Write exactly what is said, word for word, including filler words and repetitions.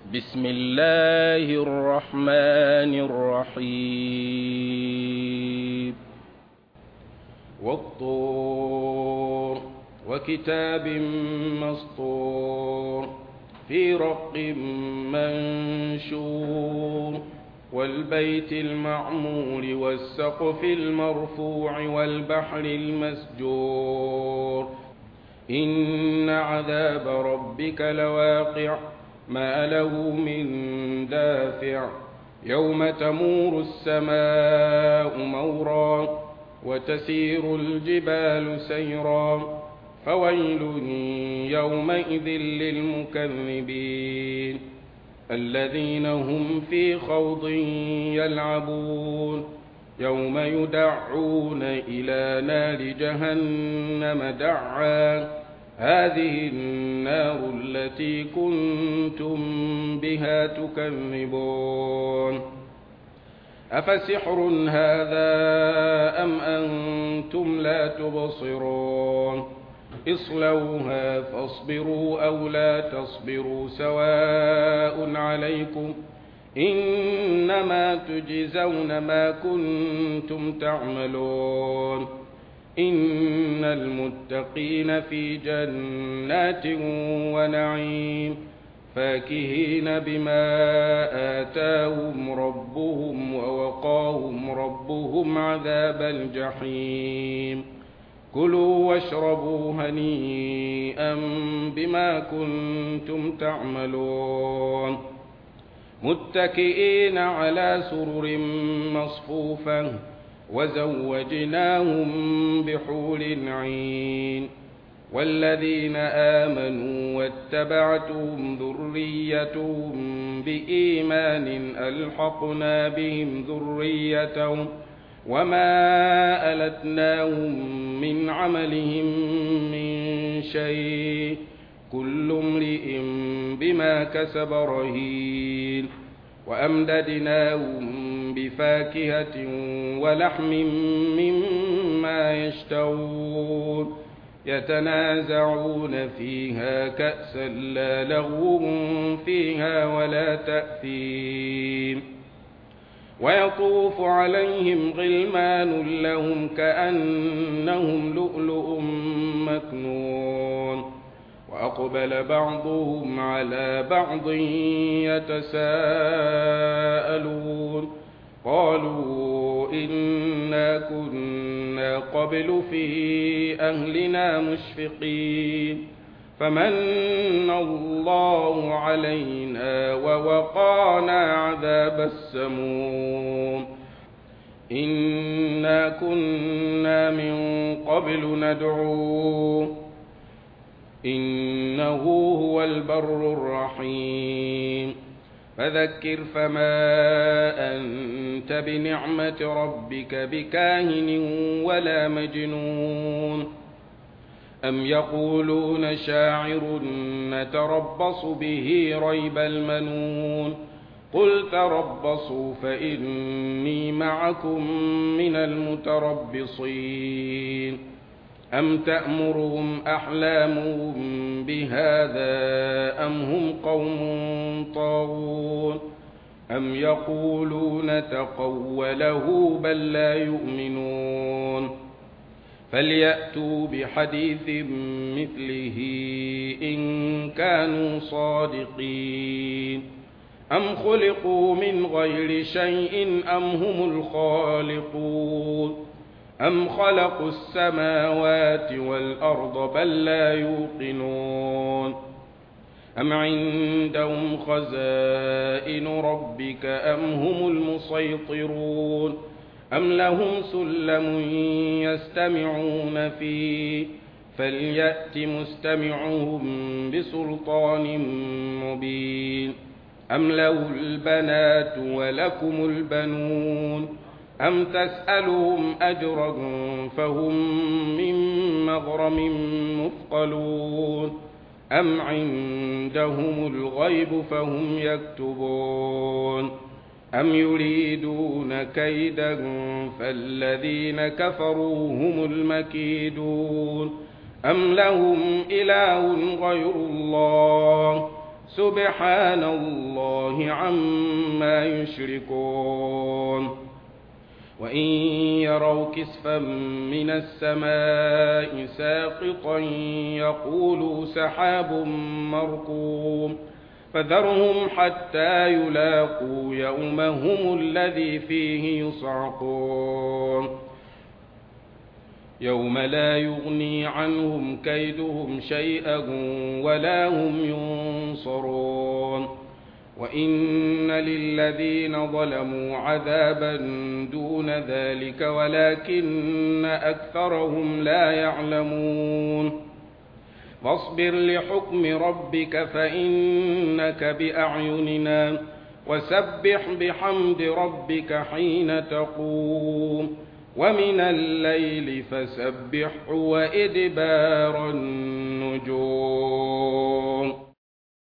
بسم الله الرحمن الرحيم والطور وكتاب مسطور في رق منشور والبيت المعمور والسقف المرفوع والبحر المسجور إن عذاب ربك لواقع ما له من دافع يوم تمور السماء مورا وتسير الجبال سيرا فويل يومئذ للمكذبين الذين هم في خوض يلعبون يوم يدعون إلى نار جهنم دعا هذه النار التي كنتم بها تكذبون أفسحر هذا أم أنتم لا تبصرون اصلوها فاصبروا أو لا تصبروا سواء عليكم إنما تجزون ما كنتم تعملون إن المتقين في جنات ونعيم فاكهين بما آتاهم ربهم ووقاهم ربهم عذاب الجحيم كلوا واشربوا هنيئا بما كنتم تعملون متكئين على سرر مصفوفة وزوجناهم بحور عين والذين آمنوا واتبعتهم ذريتهم بإيمان ألحقنا بهم ذريتهم وما ألتناهم من عملهم من شيء كل امرئ بما كسب رهين وأمددناهم بفاكهة ولحم مما يشتهون يتنازعون فيها كأسا لا لغو فيها ولا تأثيم ويطوف عليهم غلمان لهم كأنهم لؤلؤ مكنون وأقبل بعضهم على بعض يتساءلون قالوا إنا كنا قبل في أهلنا مشفقين فمن الله علينا ووقانا عذاب السموم إنا كنا من قبل ندعوه إنه هو البر الرحيم فذكر فما أنت بنعمة ربك بكاهن ولا مجنون أم يقولون شاعر نتربص به ريب المنون قل تربصوا فإني معكم من المتربصين أم تأمرهم أحلامهم بهذا أم هم قوم طاغون أم يقولون تقوله بل لا يؤمنون فليأتوا بحديث مثله إن كانوا صادقين أم خلقوا من غير شيء أم هم الخالقون أم خلقوا السماوات والأرض بل لا يوقنون أم عندهم خزائن ربك أم هم المسيطرون أم لهم سلم يستمعون فيه فليأت مستمعهم بسلطان مبين أم له البنات ولكم البنون أم تسألهم أجرا فهم من مغرم مثقلون أم عندهم الغيب فهم يكتبون أم يريدون كيدا فالذين كفروا هم المكيدون أم لهم إله غير الله سبحان الله عما يشركون وإن يروا كسفا من السماء ساقطا يقولوا سحاب مركوم فذرهم حتى يلاقوا يومهم الذي فيه يصعقون يوم لا يغني عنهم كيدهم شيئا ولا هم ينصرون وإن للذين ظلموا عذابا دون ذلك ولكن أكثرهم لا يعلمون فاصبر لحكم ربك فإنك بأعيننا وسبح بحمد ربك حين تقوم ومن الليل فسبحه وإدبار النجوم